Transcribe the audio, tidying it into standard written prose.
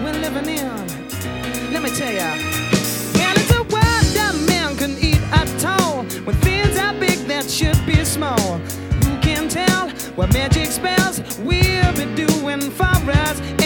we're living in. Let me tell ya. And it's a world that man can eat at all, when things are big that should be small. Who can tell what magic spells we'll be doing for us?